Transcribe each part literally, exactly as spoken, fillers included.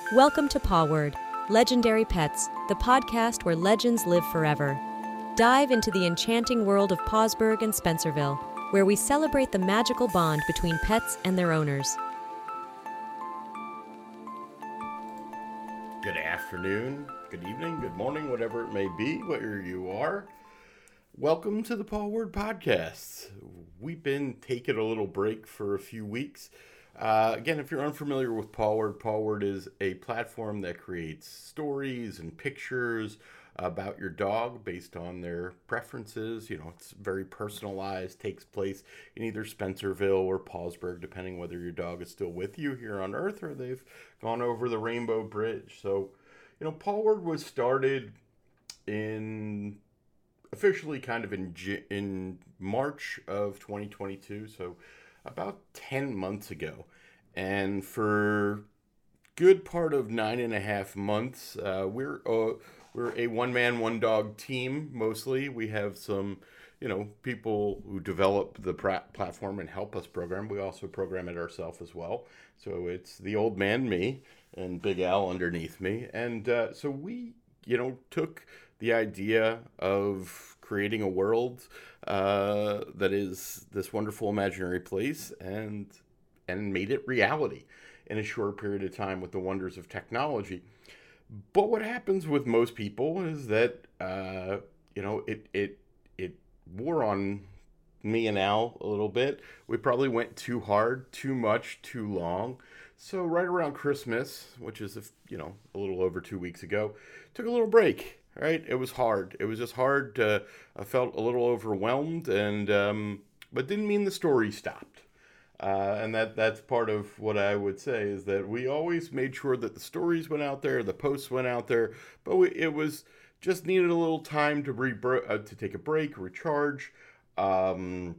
Welcome to Paw Word, Legendary Pets, the podcast where legends live forever. Dive into the enchanting world of Pawsburg and Spencerville, where we celebrate the magical bond between pets and their owners. Good afternoon, good evening, good morning, whatever it may be, where you are. Welcome to the Paw Word Podcast. We've been taking a little break for a few weeks. Uh, again, if you're unfamiliar with Paw Word, Paw Word is a platform that creates stories and pictures about your dog based on their preferences. You know, it's very personalized, takes place in either Spencerville or Pawsburg, depending whether your dog is still with you here on Earth or they've gone over the Rainbow Bridge. So, you know, Paw Word was started in officially kind of in in March of twenty twenty-two, so about ten months ago. And for good part of nine and a half months, uh, we're uh, we're a one-man, one-dog team, mostly. We have some, you know, people who develop the pra- platform and help us program. We also program it ourselves as well. So it's the old man, me, and Big Al underneath me. And uh, so we, you know, took the idea of creating a world uh, that is this wonderful imaginary place and and made it reality in a short period of time with the wonders of technology. But what happens with most people is that uh, you know it it it wore on me and Al a little bit. We probably went too hard, too much, too long. So right around Christmas, which is you know a little over two weeks ago, took a little break. Right, it was hard. It was just hard. Uh, I felt a little overwhelmed, and um, but didn't mean the story stopped. Uh, and that that's part of what I would say is that we always made sure that the stories went out there, the posts went out there, but we, it was just needed a little time to re- uh, to take a break, recharge, um,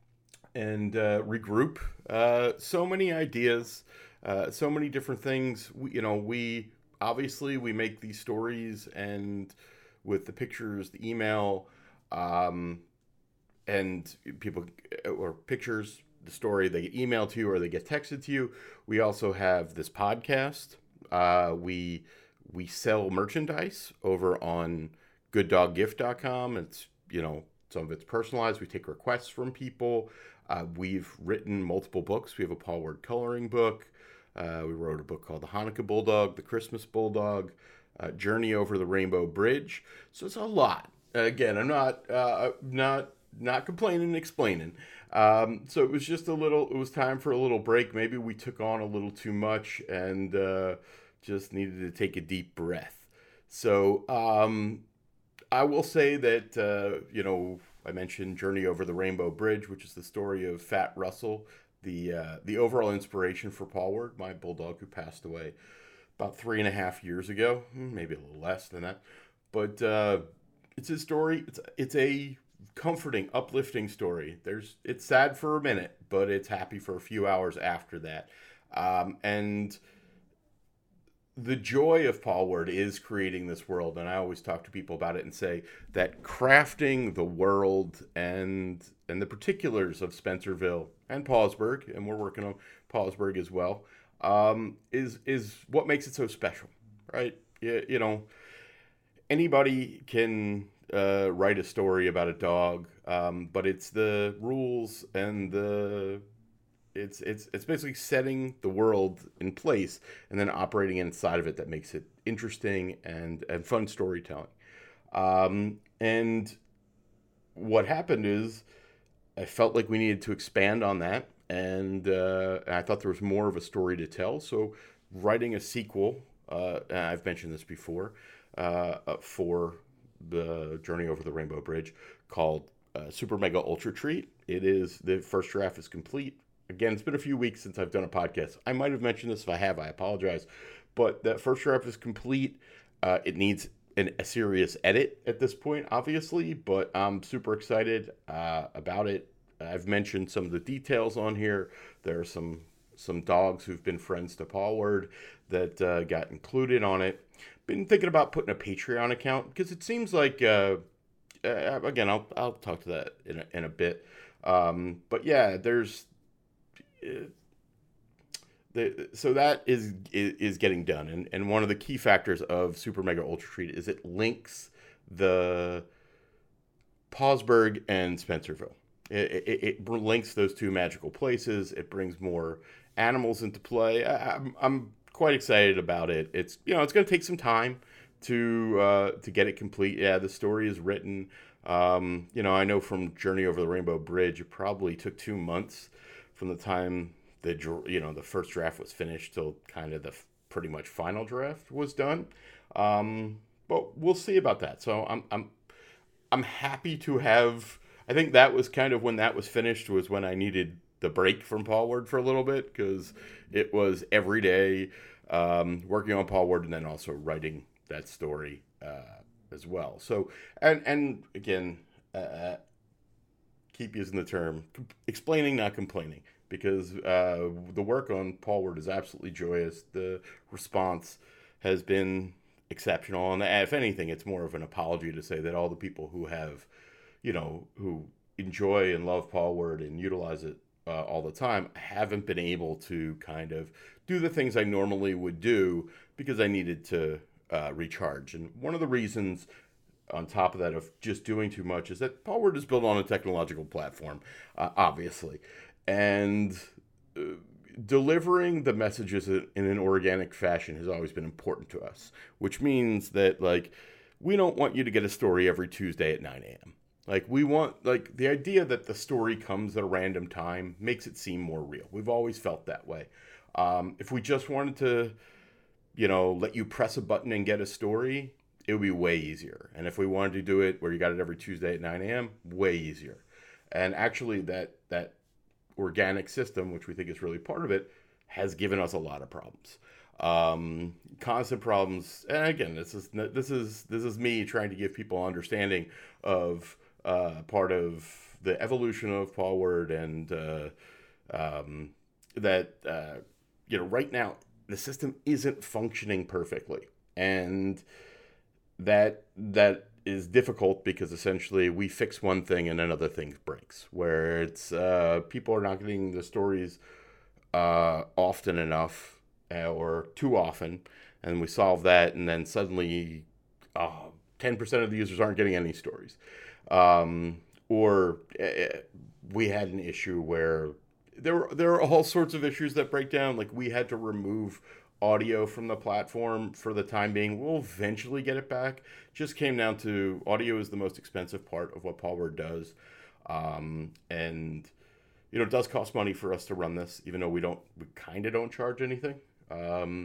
and uh, regroup. Uh, so many ideas, uh, so many different things. We, you know, we. Obviously, we make these stories and with the pictures, the email, um, and people, or pictures, the story, they get emailed to you or they get texted to you. We also have this podcast. Uh, we we sell merchandise over on good dog gift dot com. It's, you know, some of it's personalized. We take requests from people. Uh, we've written multiple books. We have a Paw Word coloring book. Uh, we wrote a book called The Hanukkah Bulldog, The Christmas Bulldog, uh, Journey Over the Rainbow Bridge. So it's a lot. Again, I'm not uh, not not complaining and explaining. Um, so it was just a little. It was time for a little break. Maybe we took on a little too much and uh, just needed to take a deep breath. So um, I will say that uh, you know I mentioned Journey Over the Rainbow Bridge, which is the story of Fat Russell. The uh, the overall inspiration for Paw Word, my bulldog who passed away about three and a half years ago, maybe a little less than that. But uh, it's a story. It's it's a comforting, uplifting story. There's it's sad for a minute, but it's happy for a few hours after that. Um, and the joy of Paw Word is creating this world, and I always talk to people about it and say that crafting the world and and the particulars of Spencerville and Pawsburg, and we're working on Pawsburg as well, um, is is what makes it so special, right? You, you know, anybody can uh, write a story about a dog, um, but it's the rules and the It's it's it's basically setting the world in place and then operating inside of it that makes it interesting and, and fun storytelling. Um, and what happened is I felt like we needed to expand on that, and, uh, and I thought there was more of a story to tell. So writing a sequel, uh, and I've mentioned this before, uh, for the Journey Over the Rainbow Bridge called uh, Super Mega Ultra Treat. It is the first draft is complete. Again, it's been a few weeks since I've done a podcast. I might have mentioned this. If I have, I apologize. But that first draft is complete. Uh, it needs an, a serious edit at this point, obviously, but I'm super excited uh, about it. I've mentioned some of the details on here. There are some some dogs who've been friends to Paw Word that uh, got included on it. Been thinking about putting a Patreon account because it seems like, uh, uh, again, I'll I'll talk to that in a, in a bit. Um, but yeah, there's the, so that is, is is getting done, and and one of the key factors of Super Mega Ultra Treat is it links the Pausberg and Spencerville. It, it, it links those two magical places. It brings more animals into play. I, I'm I'm quite excited about it. It's you know it's going to take some time to uh, to get it complete. Yeah, the story is written. Um, you know, I know from Journey Over the Rainbow Bridge, it probably took two months from the time the you know the first draft was finished till kind of the pretty much final draft was done. Um, but we'll see about that. So I'm I'm I'm happy to have. I think that was kind of when that was finished was when I needed the break from Paul Ward for a little bit, because it was every day um, working on Paul Ward and then also writing that story uh, as well. So and and again, uh, keep using the term explaining, not complaining, because uh, the work on Paul Ward is absolutely joyous. The response has been exceptional, and if anything, it's more of an apology to say that all the people who have, you know, who enjoy and love Paul Ward and utilize it uh, all the time haven't been able to kind of do the things I normally would do because I needed to uh, recharge. And one of the reasons, on top of that, of just doing too much, is that Paul Ward is built on a technological platform, uh, obviously, and uh, delivering the messages in an organic fashion has always been important to us, which means that, like, we don't want you to get a story every Tuesday at nine a.m. Like, we want, like, the idea that the story comes at a random time makes it seem more real. We've always felt that way. Um, if we just wanted to, you know, let you press a button and get a story, it would be way easier. And if we wanted to do it where you got it every Tuesday at nine a.m., way easier. And actually, that that organic system, which we think is really part of it, has given us a lot of problems. Um, constant problems. And again, this is this is this is me trying to give people understanding of uh, part of the evolution of Paul Ward, and uh, um, that uh, you know right now the system isn't functioning perfectly, and that that is difficult because essentially we fix one thing and another thing breaks, where it's uh, people are not getting the stories uh, often enough uh, or too often, and we solve that, and then suddenly uh, ten percent of the users aren't getting any stories. Um, or uh, we had an issue where there were, there are all sorts of issues that break down. Like, we had to remove audio from the platform for the time being. We'll eventually get it back. Just came down to audio is the most expensive part of what Paul Ward does. Um, and, you know, it does cost money for us to run this, even though we don't, we kind of don't charge anything. Um,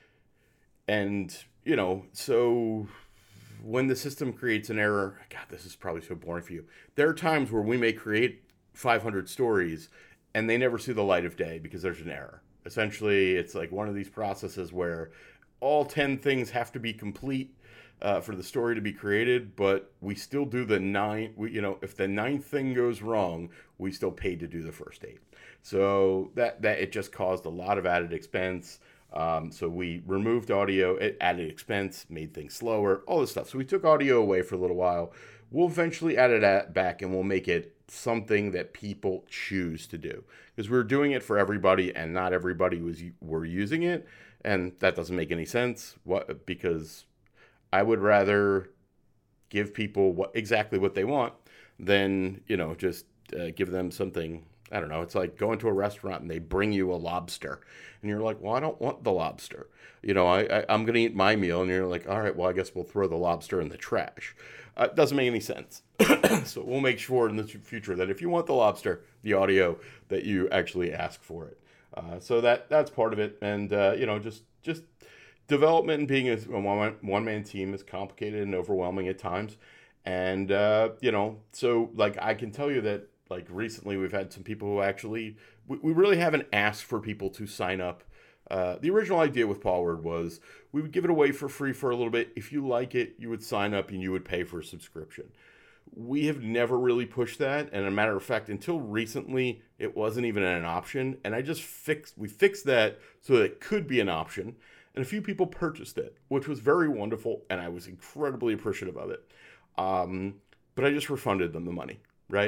and, you know, so when the system creates an error, God, this is probably so boring for you. There are times where we may create five hundred stories and they never see the light of day because there's an error. Essentially, it's like one of these processes where all ten things have to be complete uh, for the story to be created, but we still do the nine. We, you know, if the ninth thing goes wrong, we still paid to do the first eight. So that that it just caused a lot of added expense. Um, so we removed audio, it added expense, made things slower, all this stuff. So we took audio away for a little while. We'll eventually add it back, and we'll make it something that people choose to do, because we're doing it for everybody and not everybody was were using it, and that doesn't make any sense. What because I would rather give people what exactly what they want than, you know, just uh, give them something. I don't know. It's like going to a restaurant and they bring you a lobster, and you're like, well, I don't want the lobster. You know, I, I I'm gonna eat my meal, and you're like, all right, well, I guess we'll throw the lobster in the trash. Uh, it doesn't make any sense. So we'll make sure in the future that if you want the lobster, the audio, that you actually ask for it. Uh, so that that's part of it. And, uh, you know, just just development and being a one, one-man team is complicated and overwhelming at times. And, uh, you know, so, like, I can tell you that, like, recently we've had some people who actually, we, we really haven't asked for people to sign up. Uh, the original idea with Paul Ward was we would give it away for free for a little bit. If you like it, you would sign up and you would pay for a subscription. We have never really pushed that. And a matter of fact, until recently, it wasn't even an option. And I just fixed, we fixed that so that it could be an option. And a few people purchased it, which was very wonderful. And I was incredibly appreciative of it. Um, but I just refunded them the money, right?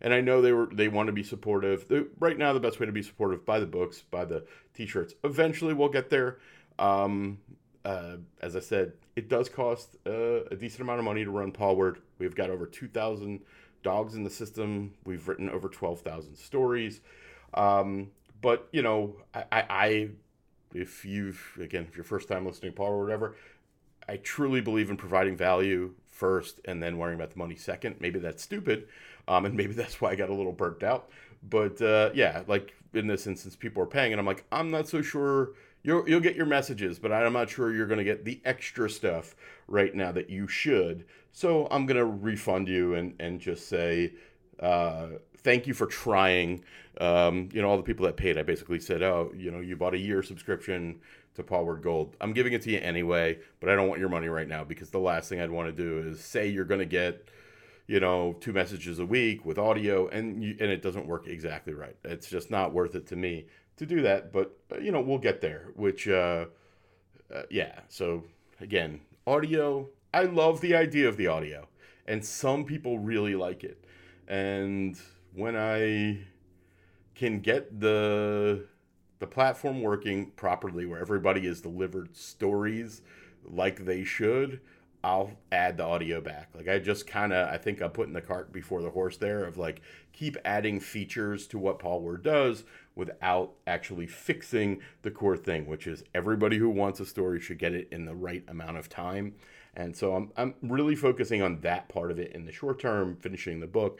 And I know they were they want to be supportive. They, right now, the best way to be supportive, buy the books, buy the t-shirts. Eventually, we'll get there. Um, uh, as I said, it does cost uh, a decent amount of money to run Paw Word. We've got over two thousand dogs in the system. We've written over twelve thousand stories. Um, but, you know, I, I, I, if you've, again, if you're first time listening to Paw Word or whatever, I truly believe in providing value first and then worrying about the money second. Maybe that's stupid, um, and maybe that's why I got a little burnt out. But uh, yeah, like in this instance, people are paying, and I'm like, I'm not so sure you'll you'll get your messages, but I'm not sure you're going to get the extra stuff right now that you should. So I'm going to refund you and and just say uh, thank you for trying. Um, you know, all the people that paid, I basically said, oh, you know, you bought a year subscription to Paw Word Gold. I'm giving it to you anyway, but I don't want your money right now, because the last thing I'd want to do is say you're going to get, you know, two messages a week with audio, and you, and it doesn't work exactly right. It's just not worth it to me to do that. But uh, you know, we'll get there. Which, uh, uh, yeah. So again, audio. I love the idea of the audio, and some people really like it. And when I can get the the platform working properly, where everybody is delivered stories like they should, I'll add the audio back. Like I just kind of, I think I'm putting the cart before the horse there, of like, keep adding features to what Paw Word does without actually fixing the core thing, which is everybody who wants a story should get it in the right amount of time. And so I'm I'm really focusing on that part of it in the short term, finishing the book,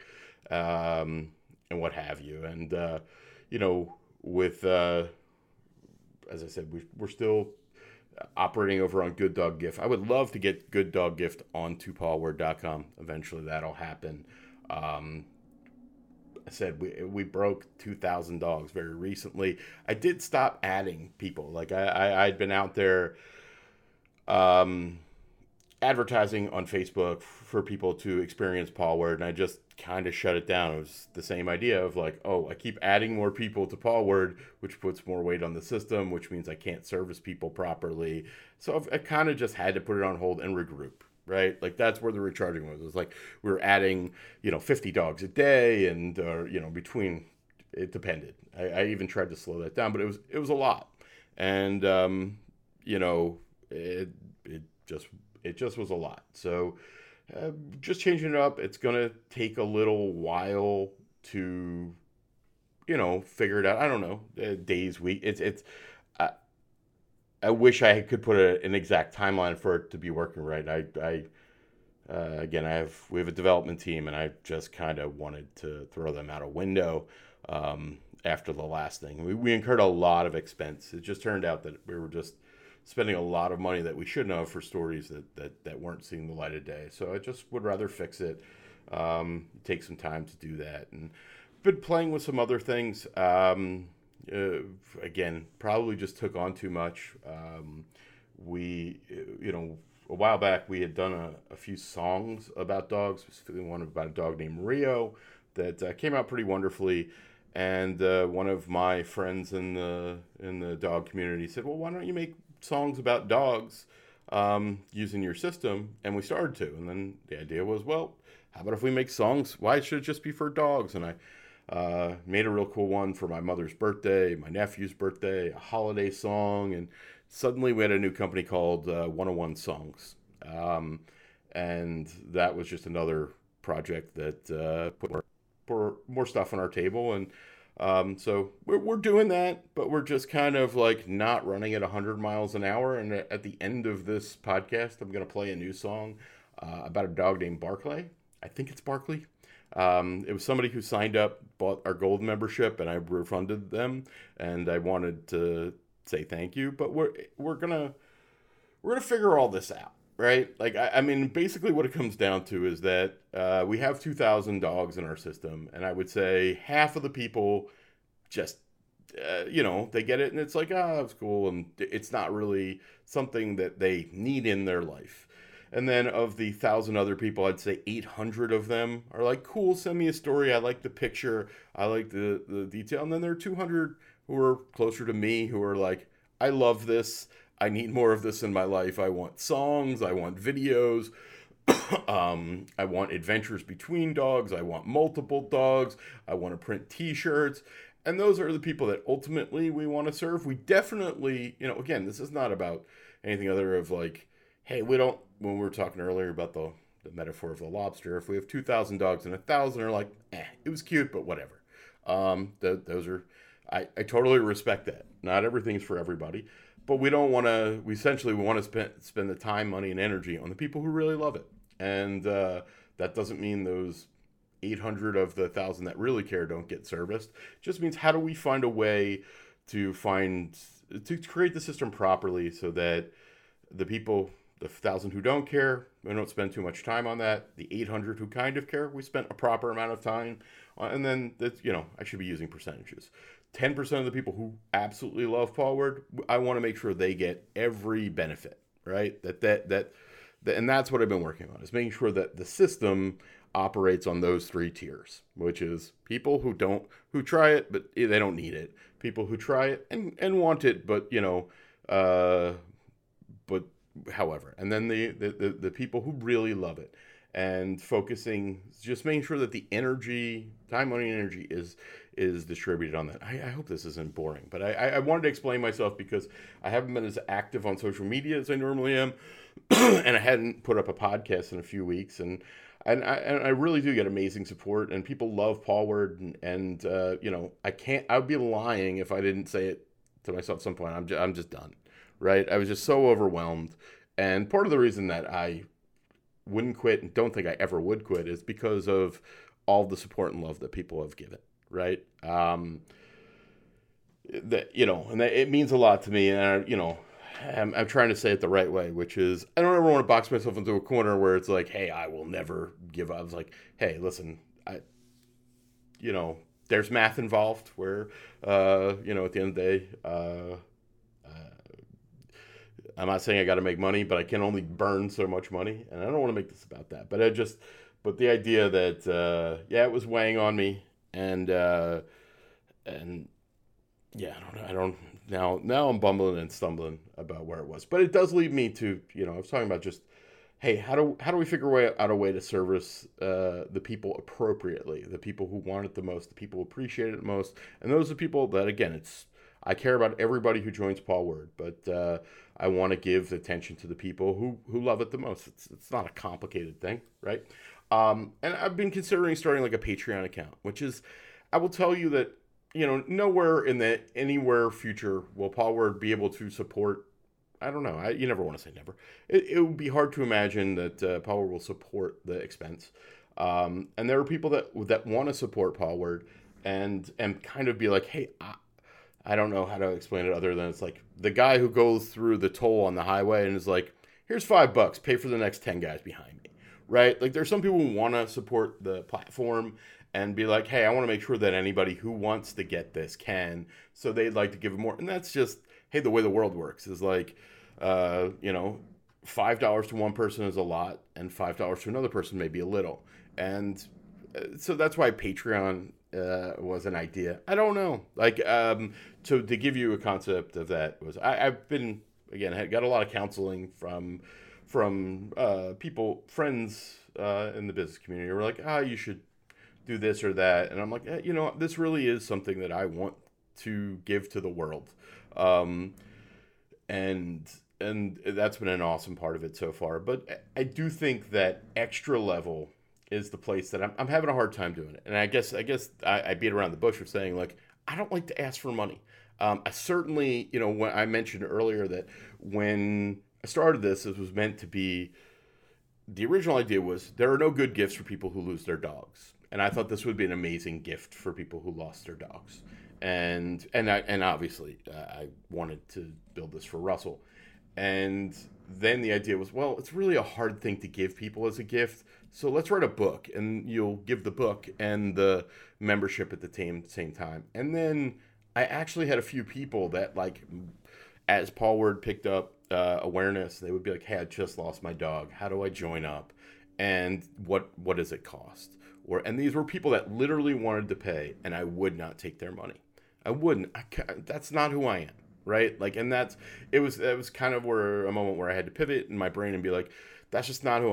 um, and what have you. And, uh, you know, with, uh, as I said, we, we're still operating over on Good Dog Gift. I would love to get Good Dog Gift onto paw word dot com. Eventually that'll happen. Um, I said we we broke two thousand dogs very recently. I did stop adding people. Like I, I, I'd been out there um, advertising on Facebook for people to experience Paw Word, and I just kind of shut it down. It was the same idea of like, oh, I keep adding more people to Paw Word, which puts more weight on the system, which means I can't service people properly. So I've, I kind of just had to put it on hold and regroup, right? Like that's where the recharging was. It was like we were adding, you know, fifty dogs a day, and uh, you know, between, it depended. I, I even tried to slow that down, but it was it was a lot, and um, you know, it it just it just was a lot. So. Uh, just changing it up. It's going to take a little while to, you know, figure it out. I don't know, uh, days, week. It's, it's, I, I wish I could put a, an exact timeline for it to be working right. I, I, uh, again, I have, we have a development team, and I just kind of wanted to throw them out a window, um, after the last thing. We, we incurred a lot of expense. It just turned out that we were just spending a lot of money that we shouldn't have for stories that, that, that weren't seeing the light of day. So I just would rather fix it, um, take some time to do that. And been playing with some other things. Um, uh, again, probably just took on too much. Um, we, you know, a while back we had done a, a few songs about dogs, specifically one about a dog named Rio that uh, came out pretty wonderfully. And uh, one of my friends in the in the dog community said, well, why don't you make songs about dogs um, using your system? And we started to. And then the idea was, well, how about if we make songs? Why should it just be for dogs? And I uh, made a real cool one for my mother's birthday, my nephew's birthday, a holiday song. And suddenly we had a new company called uh, one oh one Songs. Um, and that was just another project that uh, put more, more, more stuff on our table. And Um, so we're, we're doing that, but we're just kind of like not running at one hundred miles an hour. And at the end of this podcast, I'm going to play a new song uh, about a dog named Barclay. I think it's Barkley. Um, it was somebody who signed up, bought our gold membership, and I refunded them. And I wanted to say thank you, but we're, we're going to, we're going to figure all this out. Right? Like, I, I mean, basically what it comes down to is that uh, we have two thousand dogs in our system. And I would say half of the people just, uh, you know, they get it and it's like, oh, it's cool. And it's not really something that they need in their life. And then of the thousand other people, I'd say eight hundred of them are like, cool, send me a story. I like the picture. I like the, the detail. And then there are two hundred who are closer to me who are like, I love this. I need more of this in my life. I want songs. I want videos. um, I want adventures between dogs. I want multiple dogs. I want to print t-shirts. And those are the people that ultimately we want to serve. We definitely, you know, again, this is not about anything other of like, hey, we don't, when we were talking earlier about the, the metaphor of the lobster, if we have two thousand dogs and a thousand are like, eh, it was cute, but whatever. Um, th- those are, I, I totally respect that. Not everything's for everybody, but we don't want to, we essentially, we want to spend, spend the time, money, and energy on the people who really love it. And uh, that doesn't mean those eight hundred of the one thousand that really care don't get serviced. It just means how do we find a way to find, to create the system properly so that the people, the one thousand who don't care, we don't spend too much time on that. The eight hundred who kind of care, we spent a proper amount of time. Uh, and then, that's, you know, I should be using percentages. ten percent of the people who absolutely love Paul Word, I want to make sure they get every benefit, right? That, that, that, that, and that's what I've been working on, is making sure that the system operates on those three tiers, which is people who don't, who try it, but they don't need it. People who try it and, and want it, but, you know, uh, but however, and then the, the, the, the people who really love it, and focusing, just making sure that the energy, time, money, and energy is, is distributed on that. I, I hope this isn't boring, but I, I wanted to explain myself because I haven't been as active on social media as I normally am. And I hadn't put up a podcast in a few weeks, and and I, and I really do get amazing support, and people love Paul Word, and, and uh, you know, I can't, I'd be lying if I didn't say it to myself at some point. I'm just, I'm just done, right? I was just so overwhelmed, and part of the reason that I wouldn't quit and don't think I ever would quit is because of all the support and love that people have given, right? Um, that, you know, and that, it means a lot to me, and I, you know, I'm, I'm trying to say it the right way, which is I don't ever want to box myself into a corner where it's like, hey, I will never give up. It's like, hey, listen, I, you know, there's math involved where, uh, you know, at the end of the day, uh, uh, I'm not saying I got to make money, but I can only burn so much money. And I don't want to make this about that, but I just, but the idea that, uh, yeah, it was weighing on me, and, uh, and yeah, I don't know. I don't, now, now I'm bumbling and stumbling about where it was, but it does lead me to, you know, I was talking about just, hey, how do, how do we figure way, out a way to service uh, the people appropriately, the people who want it the most, the people who appreciate it the most. And those are people that, again, it's, I care about everybody who joins Paul Word, but uh, I want to give attention to the people who, who love it the most. It's, it's not a complicated thing, right? Um, and I've been considering starting like a Patreon account, which is, I will tell you that, you know, nowhere in the anywhere future will Paul Word be able to support. I don't know. I, you never want to say never. It, it would be hard to imagine that uh, Paul Word will support the expense. Um, and there are people that that want to support Paul Word and and kind of be like, hey, I, I don't know how to explain it other than it's like the guy who goes through the toll on the highway and is like, here's five bucks, pay for the next ten guys behind me, right? Like there's some people who want to support the platform and be like, hey, I want to make sure that anybody who wants to get this can, so they'd like to give more. And that's just, hey, the way the world works is like, uh, you know, five dollars to one person is a lot, and five dollars to another person may be a little. And uh, so that's why Patreon uh, was an idea. I don't know. Like, um, so to give you a concept of that was, I, I've been, again, I got a lot of counseling from, from uh, people, friends uh, in the business community who were like, ah, oh, you should do this or that. And I'm like, eh, you know, this really is something that I want to give to the world. Um, and, and that's been an awesome part of it so far. But I do think that extra level is the place that I'm, I'm having a hard time doing it. And I guess, I guess I, I beat around the bush of saying like, I don't like to ask for money. Um, I certainly, you know, when I mentioned earlier that when I started this, it was meant to be, the original idea was there are no good gifts for people who lose their dogs. And I thought this would be an amazing gift for people who lost their dogs. And and I, and obviously, uh, I wanted to build this for Russell. And then the idea was, well, it's really a hard thing to give people as a gift. So let's write a book, and you'll give the book and the membership at the same, same time. And then I actually had a few people that, like, as Paul Word picked up uh, awareness, they would be like, hey, I just lost my dog. How do I join up? And what what does it cost? Or, and these were people that literally wanted to pay, and I would not take their money. I wouldn't. I, that's not who I am, right? Like, and that's, it was, it was kind of where a moment where I had to pivot in my brain and be like, that's just not who I am.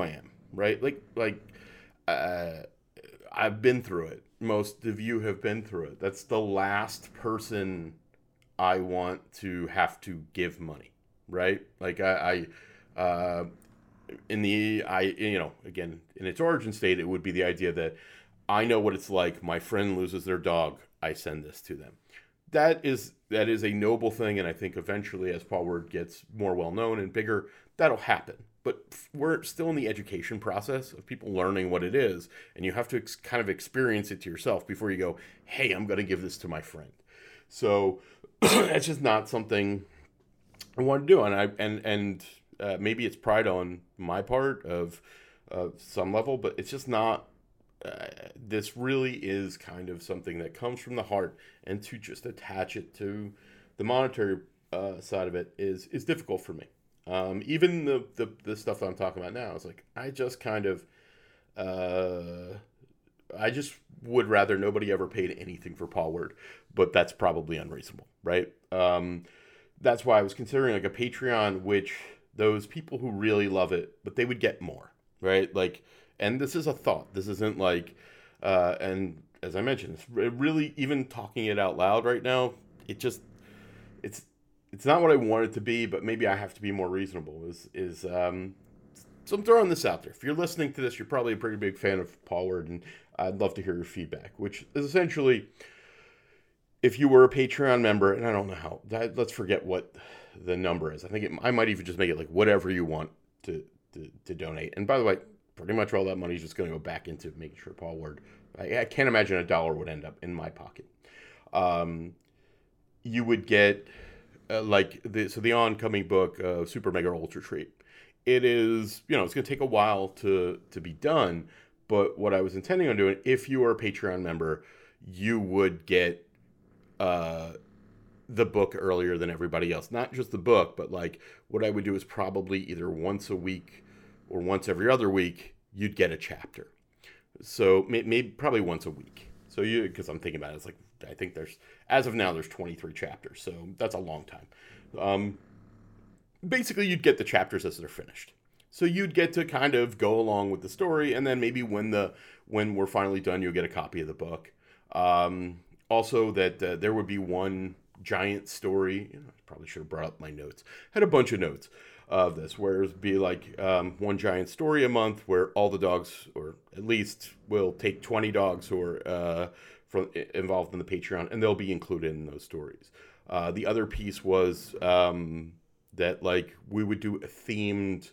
right? Like, like, uh, I've been through it. Most of you have been through it. That's the last person I want to have to give money, right? Like I, I uh, in the, I, you know, again, in its origin state, it would be the idea that I know what it's like. My friend loses their dog. I send this to them. That is, that is a noble thing. And I think eventually as Paul Word gets more well-known and bigger, that'll happen. But we're still in the education process of people learning what it is. And you have to ex- kind of experience it to yourself before you go, hey, I'm going to give this to my friend. So it's just not something I want to do. And I, and, and, uh, maybe it's pride on my part of, uh, some level, but it's just not, uh, this really is kind of something that comes from the heart, and to just attach it to the monetary, uh, side of it is, is difficult for me. Um, even the, the, the stuff that I'm talking about now is like, I just kind of, uh, I just would rather nobody ever paid anything for Paul Word, but that's probably unreasonable, right? Um, that's why I was considering like a Patreon, which those people who really love it, but they would get more, right? Like, and this is a thought. This isn't like, uh, and as I mentioned, it's really, even talking it out loud right now, it just, it's, it's not what I want it to be, but maybe I have to be more reasonable. Is is um, so I'm throwing this out there. If you're listening to this, you're probably a pretty big fan of Paul Word, and I'd love to hear your feedback. Which is essentially, if you were a Patreon member, and I don't know how, that, let's forget what the number is. I think it, I might even just make it like whatever you want to to, to donate. And by the way, pretty much all that money is just going to go back into making sure Paul Word. I, I can't imagine a dollar would end up in my pocket. Um, you would get. Uh, like the so the oncoming book, uh, Super Mega Ultra Treat. It is, you know, it's going to take a while to to be done. But what I was intending on doing, if you are a Patreon member, you would get uh, the book earlier than everybody else. Not just the book, but like what I would do is probably either once a week or once every other week, you'd get a chapter. So maybe probably once a week. So you, because I'm thinking about it, it's like, I think there's, as of now, there's twenty-three chapters. So that's a long time. Um, basically, you'd get the chapters as they're finished. So you'd get to kind of go along with the story. And then maybe when the, when we're finally done, you'll get a copy of the book. Um, also that uh, there would be one giant story. You know, I probably should have brought up my notes. Had a bunch of notes of this, where it'd be like um, one giant story a month where all the dogs, or at least we'll take twenty dogs who are uh, from, involved in the Patreon, and they'll be included in those stories. Uh, the other piece was um, that like we would do a themed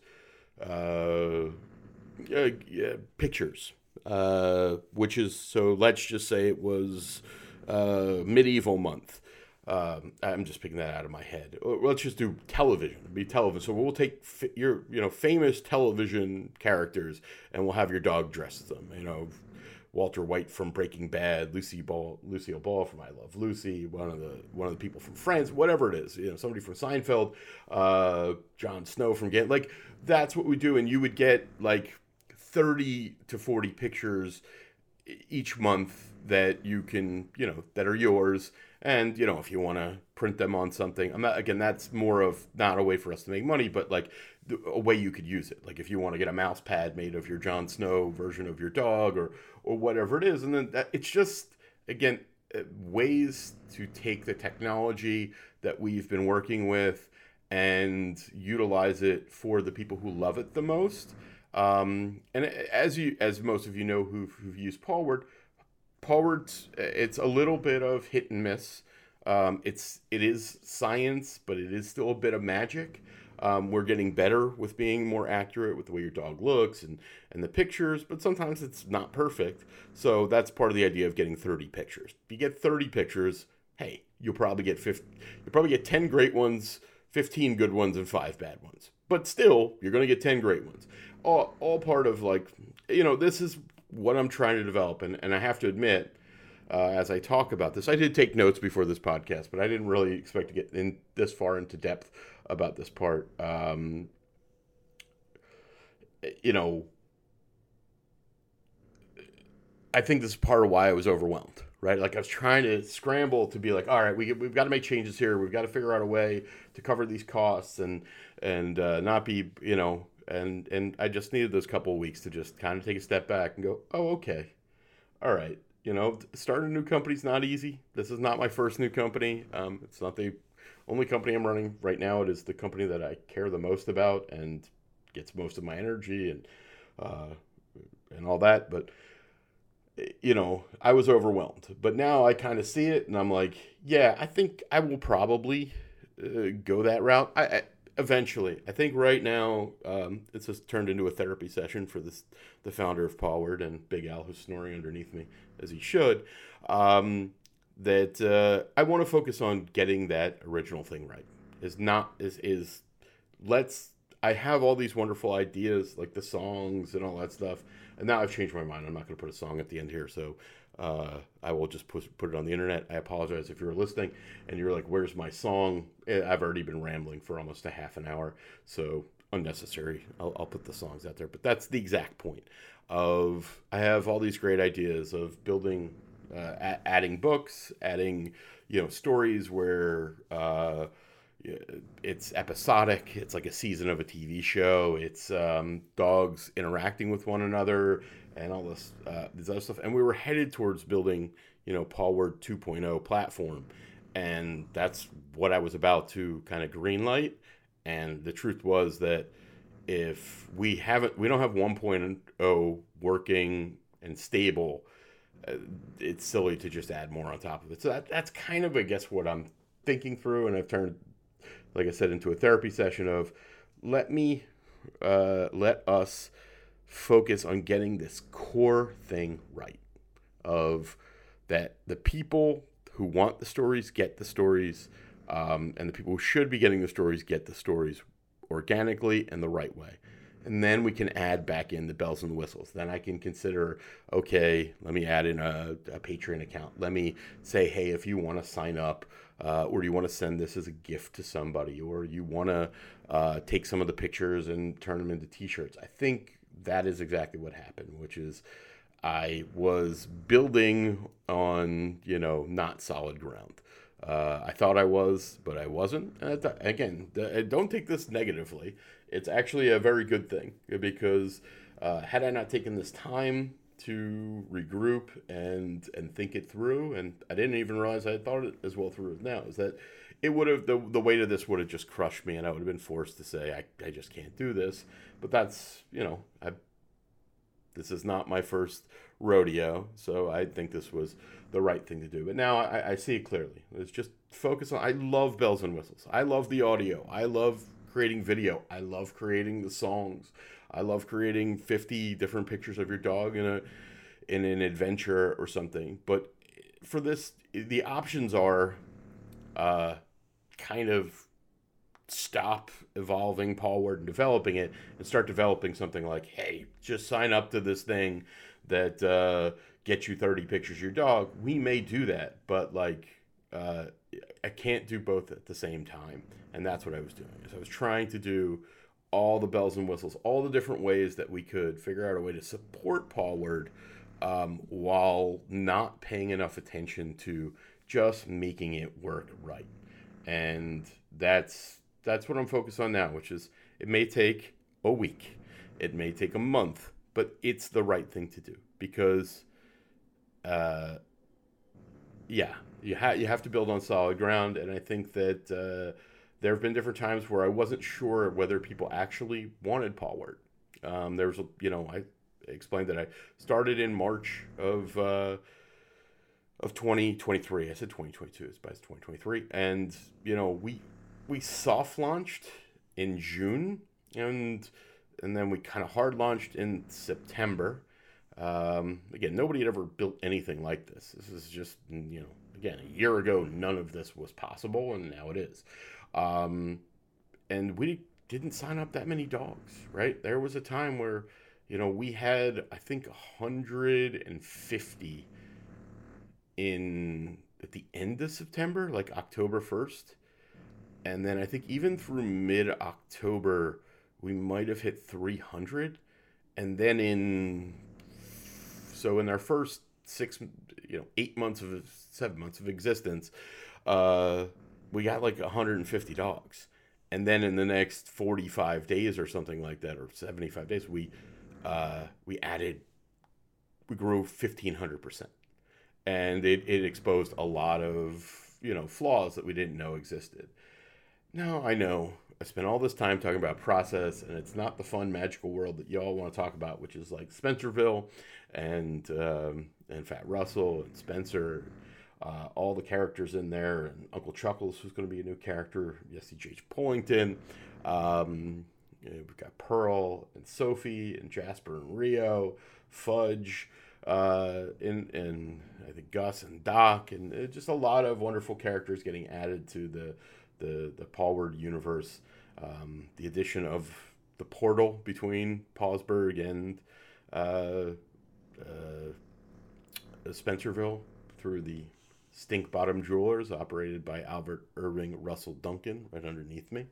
uh, uh, yeah, pictures, uh, which is, so let's just say it was uh, medieval month. Um, I'm just picking that out of my head. Let's just do television. It'll be television. So we'll take f- your, you know, famous television characters, and we'll have your dog dress them. You know, Walter White from Breaking Bad, Lucy Ball, Lucille Ball from I Love Lucy, one of the one of the people from Friends, whatever it is. You know, somebody from Seinfeld, uh, Jon Snow from Game. Like, that's what we do, and you would get like thirty to forty pictures each month that you can, you know, that are yours. And, you know, if you want to print them on something, I'm not, again, that's more of not a way for us to make money, but like the, a way you could use it. Like if you want to get a mouse pad made of your Jon Snow version of your dog, or, or whatever it is. And then that, it's just, again, ways to take the technology that we've been working with and utilize it for the people who love it the most. Um, and as you, as most of you know who've, who've used Paul Word, Paul Word's, it's a little bit of hit and miss. Um, it's it is science, but it is still a bit of magic. Um, we're getting better with being more accurate with the way your dog looks and, and the pictures, but sometimes it's not perfect. So that's part of the idea of getting thirty pictures. If you get thirty pictures, hey, you'll probably get fifty, you'll probably get ten great ones, fifteen good ones, and five bad ones. But still, you're going to get ten great ones. All, all part of like, you know, this is what I'm trying to develop. And, and I have to admit, uh, as I talk about this, I did take notes before this podcast, but I didn't really expect to get in this far into depth about this part. Um, you know, I think this is part of why I was overwhelmed, right? Like I was trying to scramble to be like, all right, we, we've got to make changes here. We've got to figure out a way to cover these costs and, and uh, not be, you know, And, and I just needed those couple of weeks to just kind of take a step back and go, oh, okay. All right. You know, starting a new company is not easy. This is not my first new company. Um, it's not the only company I'm running right now. It is the company that I care the most about and gets most of my energy and uh, and all that. But, you know, I was overwhelmed. But now I kind of see it and I'm like, yeah, I think I will probably uh, go that route. I, I Eventually. I think right now um, it's just turned into a therapy session for this the founder of Pawward and Big Al, who's snoring underneath me, as he should, um, that uh, I want to focus on getting that original thing right. Is not, is, is let's, I have all these wonderful ideas, like the songs and all that stuff, and now I've changed my mind. I'm not going to put a song at the end here, so uh, I will just put, put it on the internet. I apologize if you're listening and you're like, where's my song? I've already been rambling for almost a half an hour, so unnecessary. I'll, I'll put the songs out there, but that's the exact point of, I have all these great ideas of building, uh, a- adding books, adding, you know, stories where, uh, it's episodic. It's like a season of a T V show. It's um, dogs interacting with one another and all this, uh, this other stuff. And we were headed towards building, you know, Pawward two point oh platform. And that's what I was about to kind of greenlight. And the truth was that if we haven't, we don't have one point oh working and stable, uh, it's silly to just add more on top of it. So that, that's kind of, I guess, what I'm thinking through. And I've turned, like I said, into a therapy session of let me, uh, let us focus on getting this core thing right, of that the people who want the stories get the stories, um, and the people who should be getting the stories get the stories organically and the right way. And then we can add back in the bells and whistles. Then I can consider, okay, let me add in a, a Patreon account. Let me say, hey, if you want to sign up, uh, or you want to send this as a gift to somebody, or you want to uh, take some of the pictures and turn them into t-shirts. I think that is exactly what happened, which is I was building on, you know, not solid ground. Uh, I thought I was, but I wasn't. And th- again, th- don't take this negatively. It's actually a very good thing, because uh, had I not taken this time to regroup and and think it through, and I didn't even realize I had thought it as well through as now, is that it would have, the, the weight of this would have just crushed me, and I would have been forced to say, I, I just can't do this. But that's, you know, I this is not my first rodeo, so I think this was the right thing to do. But now I, I see it clearly. It's just focus on, I love bells and whistles. I love the audio. I love creating video. I love creating the songs. I love creating fifty different pictures of your dog in a in an adventure or something. But for this, the options are uh, kind of stop evolving Pawward and developing it and start developing something like, hey, just sign up to this thing that uh, gets you thirty pictures of your dog. We may do that, but like uh, I can't do both at the same time. And that's what I was doing. Is I was trying to do all the bells and whistles, all the different ways that we could figure out a way to support Pawward, um, while not paying enough attention to just making it work right. And that's that's what I'm focused on now, which is, it may take a week, it may take a month, but it's the right thing to do, because uh, yeah, you, ha- you have to build on solid ground. And I think that uh, there have been different times where I wasn't sure whether people actually wanted Pawward. Um, there was, a, you know, I explained that I started in March of uh, of twenty twenty-three. I said twenty twenty-two, but it's twenty twenty-three. And, you know, we we soft launched in June, and and then we kind of hard launched in September. Um, again, nobody had ever built anything like this. This is just, you know, again, a year ago, none of this was possible, and now it is. Um, and we didn't sign up that many dogs, right? There was a time where, you know, we had, I think, one hundred fifty in at the end of September, like October first. And then I think even through mid-October, we might have hit three hundred. And then in, so in our first six, you know, eight months of, seven months of existence, uh, we got like one hundred fifty dogs. and then in the next forty-five days or something like that, or seventy-five days, we uh, we added, we grew fifteen hundred percent. And it, it exposed a lot of, you know, flaws that we didn't know existed. Now, I know I spent all this time talking about process, and it's not the fun, magical world that y'all want to talk about, which is like Spencerville and um, and Fat Russell and Spencer, uh, all the characters in there, and Uncle Chuckles, who's going to be a new character, Jesse J. Pollington. Um, you know, we've got Pearl and Sophie and Jasper and Rio, Fudge, uh, and, and I think Gus and Doc, and uh, just a lot of wonderful characters getting added to the the, the Paulward universe. Um, the addition of the portal between Paulsburg and uh, uh, Spencerville through the Stink Bottom Jewelers, operated by Albert Irving Russell Duncan, right underneath me.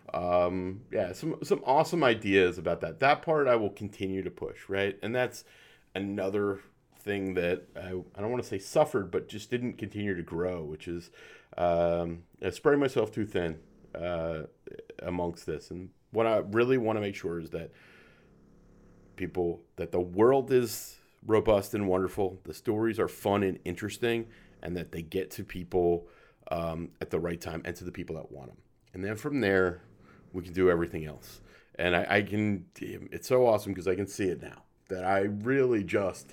Um, yeah, some some awesome ideas about that. That part I will continue to push, right? And that's another thing that I, I don't want to say suffered, but just didn't continue to grow, which is um, I spread myself too thin uh, amongst this. And what I really want to make sure is that people, that the world is robust and wonderful, the stories are fun and interesting, and that they get to people um, at the right time and to the people that want them. And then from there, we can do everything else. And I, I can, it's so awesome because I can see it now, that I really just,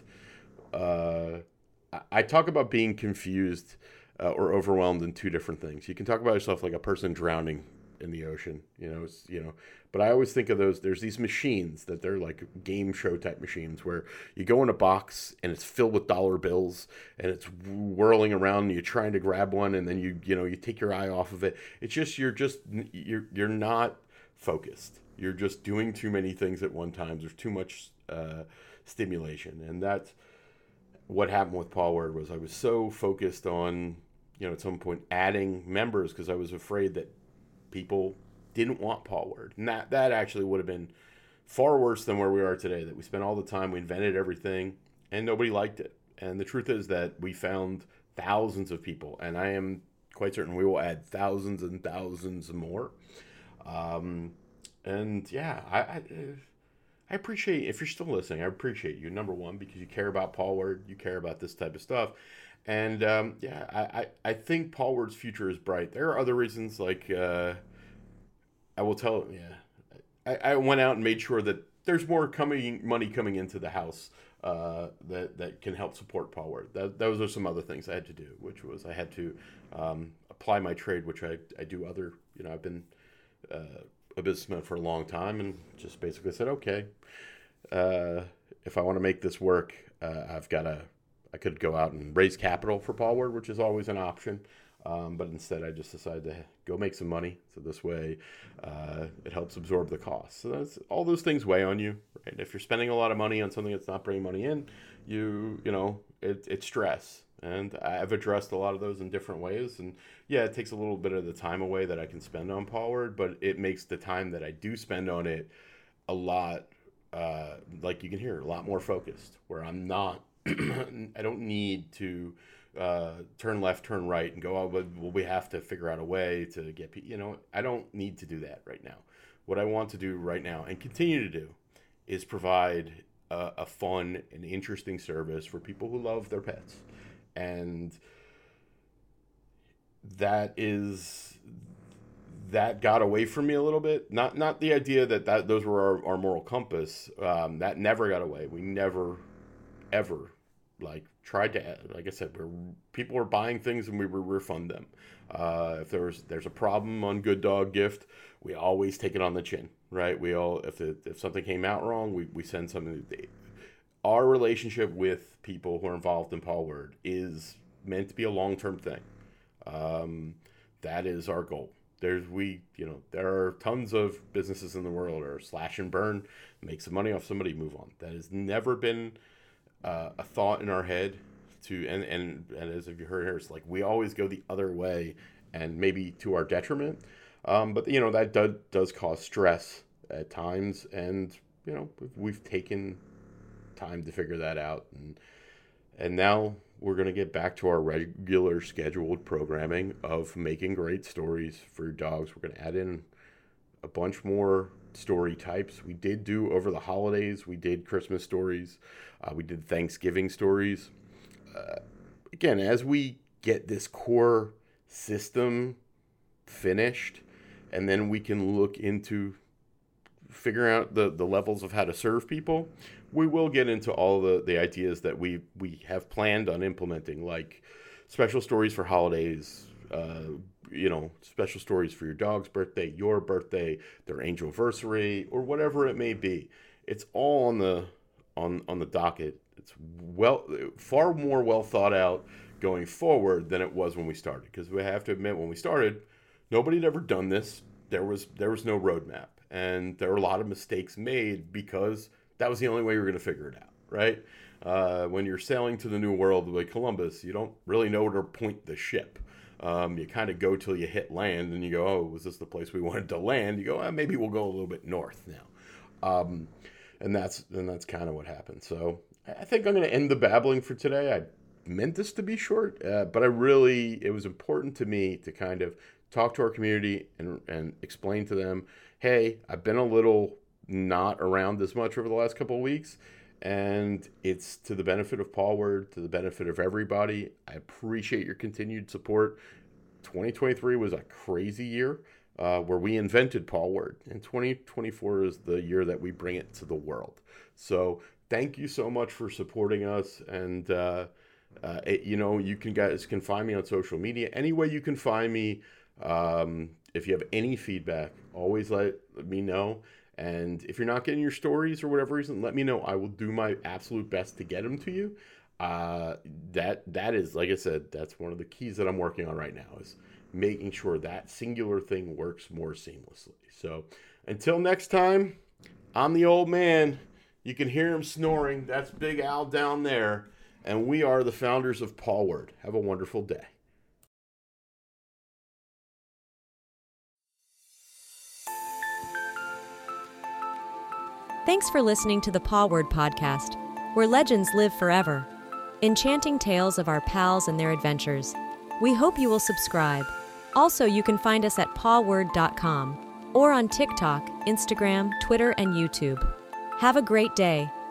uh, I, I talk about being confused uh, or overwhelmed in two different things. You can talk about yourself like a person drowning in the ocean, you know, it's, you know, but I always think of those, there's these machines that they're like game show type machines where you go in a box and it's filled with dollar bills and it's whirling around and you're trying to grab one and then you, you know, you take your eye off of it. It's just, you're just, you're, you're not focused. You're just doing too many things at one time. There's too much uh, stimulation. And that's what happened with Paulward. Was I was so focused on, you know, at some point adding members because I was afraid that people didn't want Paulward. And that, that actually would have been far worse than where we are today, that we spent all the time, we invented everything, and nobody liked it. And the truth is that we found thousands of people, and I am quite certain we will add thousands and thousands more. Um, and yeah, I, I I appreciate, if you're still listening, I appreciate you, number one, because you care about Paulward, you care about this type of stuff. And um, yeah, I, I, I think Paulward's future is bright. There are other reasons, like uh, I will tell, yeah, I, I went out and made sure that there's more coming money coming into the house uh, that, that can help support Paulward. That, those are some other things I had to do, which was I had to um, apply my trade, which I, I do other, you know, I've been uh, a businessman for a long time, and just basically said, okay, uh, if I want to make this work, uh, I've got to, I could go out and raise capital for Paulward, which is always an option. Um, but instead, I just decided to go make some money. So this way, uh, it helps absorb the costs. So that's, all those things weigh on you, right? If you're spending a lot of money on something that's not bringing money in, you, you know, it, it's stress. And I've addressed a lot of those in different ways. And yeah, it takes a little bit of the time away that I can spend on Paulward, but it makes the time that I do spend on it a lot, uh, like you can hear, a lot more focused, where I'm not, I don't need to uh, turn left, turn right, and go, oh, well, we have to figure out a way to get people, you know, I don't need to do that right now. What I want to do right now and continue to do is provide a, a fun and interesting service for people who love their pets. And that is, that got away from me a little bit. Not not the idea that, that those were our, our moral compass. Um, that never got away. We never, ever, like, tried to, like I said, we're, people were buying things and we would refund them. Uh, if there was, there's a problem on Good Dog Gift, we always take it on the chin, right? We all, if it, if something came out wrong, we, we send something. They, our relationship with people who are involved in Paulward is meant to be a long-term thing. Um, that is our goal. There's we, you know, there are tons of businesses in the world are slash and burn, make some money off somebody, move on. That has never been uh, a thought in our head. To and and and as if you heard here, it's like we always go the other way, and maybe to our detriment. Um, but you know that does does cause stress at times, and you know we've taken time to figure that out, and and now we're going to get back to our regular scheduled programming of making great stories for your dogs. We're going to add in a bunch more story types. We did do over the holidays, we did Christmas stories, uh, we did Thanksgiving stories. Uh, again, as we get this core system finished, and then we can look into figuring out the, the levels of how to serve people, we will get into all the, the ideas that we, we have planned on implementing, like special stories for holidays, uh, you know, special stories for your dog's birthday, your birthday, their anniversary, or whatever it may be. It's all on the on on the docket. It's well far more well thought out going forward than it was when we started. Because we have to admit, when we started, nobody had ever done this. There was there was no roadmap, and there were a lot of mistakes made because that was the only way we were going to figure it out, right? Uh, when you're sailing to the new world like Columbus, you don't really know where to point the ship. Um, you kind of go till you hit land, and you go, oh, was this the place we wanted to land? You go, oh, maybe we'll go a little bit north now. Um, and that's and that's kind of what happened. So I think I'm going to end the babbling for today. I meant this to be short, uh, but I really, it was important to me to kind of talk to our community and, and explain to them, hey, I've been a little not around as much over the last couple of weeks, and it's to the benefit of Paul Word, to the benefit of everybody. I appreciate your continued support. twenty twenty-three was a crazy year uh, where we invented Paul Word, and twenty twenty-four is the year that we bring it to the world. So thank you so much for supporting us. And, uh, uh, it, you know, you can guys can find me on social media. Any way you can find me. Um, if you have any feedback, always let, let me know. And if you're not getting your stories for whatever reason, let me know. I will do my absolute best to get them to you. Uh, that that is, like I said, that's one of the keys that I'm working on right now, is making sure that singular thing works more seamlessly. So until next time, I'm the old man. You can hear him snoring. That's Big Al down there. And we are the founders of Paul Word. Have a wonderful day. Thanks for listening to the Paw Word Podcast, where legends live forever. Enchanting tales of our pals and their adventures. We hope you will subscribe. Also, you can find us at paw word dot com or on TikTok, Instagram, Twitter, and YouTube. Have a great day.